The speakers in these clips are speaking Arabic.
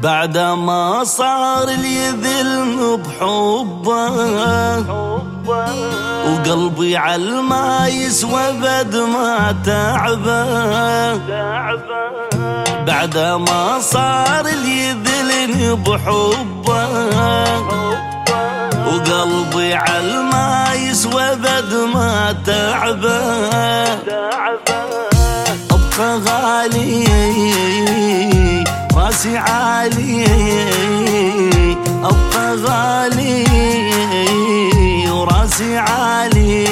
بعد ما صار اليذل بحبه وقلبي عالما يسوى بد ما تعبه. بعد ما صار اليذل بحبه وقلبي عالما يسوى بد ما تعبه. ابقى غالي راسي عالي، ابقى غالي وراسي عالي.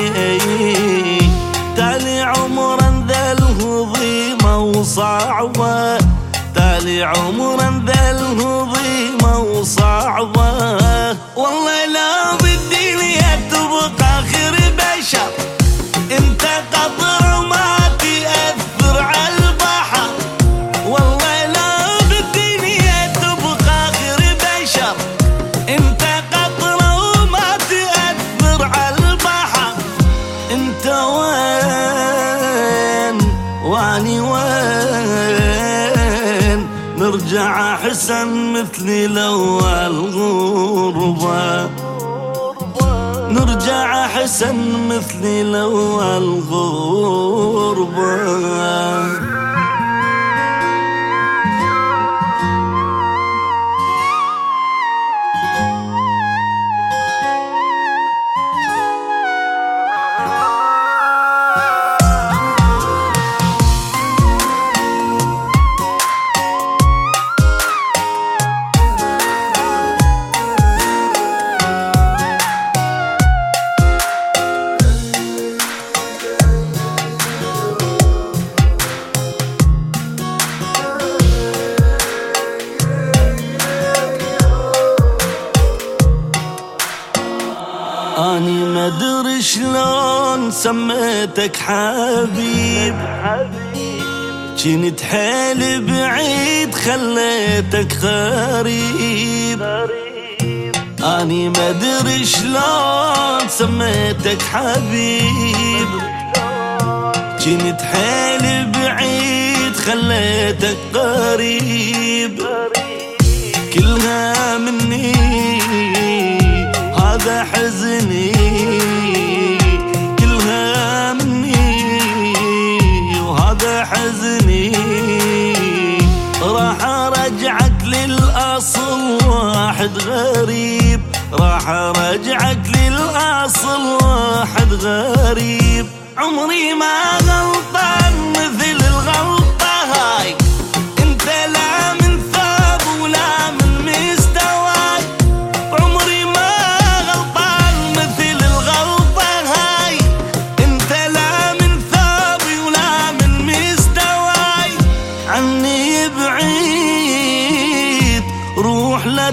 تالي عمرا ذا الهضيمة وصعبة، تالي عمرا ذا الهضيمة وصعبة. والله لا بالدنيا تبقى آخر بشر، انت قطر ما تأثر على البحر. والله لا بالدنيا تبقى آخر بشر، انت قطر وما تأثر على البحر. انت وين واني وين؟ نرجع احسن مثلي الاول غربة، نرجع احسن مثلي الاول غربة. أني ما أدري شلون سميتك حبيب، جنت حيل بعيد خليتك غريب. أني ما أدري شلون سميتك حبيب، جنت حيل بعيد خليتك غريب. كلها مني هذا حزني، كلها مني وهذا حزني. راح ارجعك للاصل واحد غريب، راح ارجعك للاصل واحد غريب. عمري ما غلطان مثل الغلطة هاي، انت لا من ثاب ولا من مستواي. عمري ما غلطان مثل الغلطة هاي، انت لا من ثابي ولا من مستواي. عني بعيد روح لا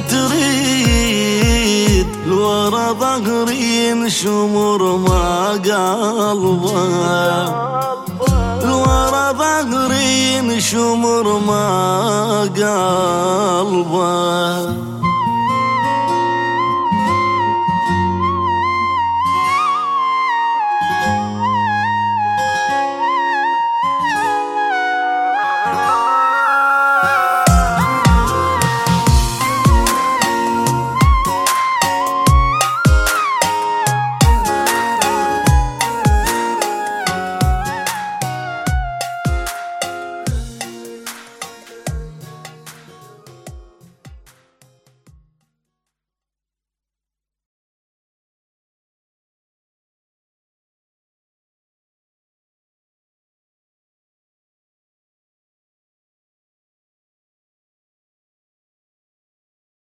تريد، لورا ظهري شمر ما قلبه، لورا ظهري شمر ما قلبه.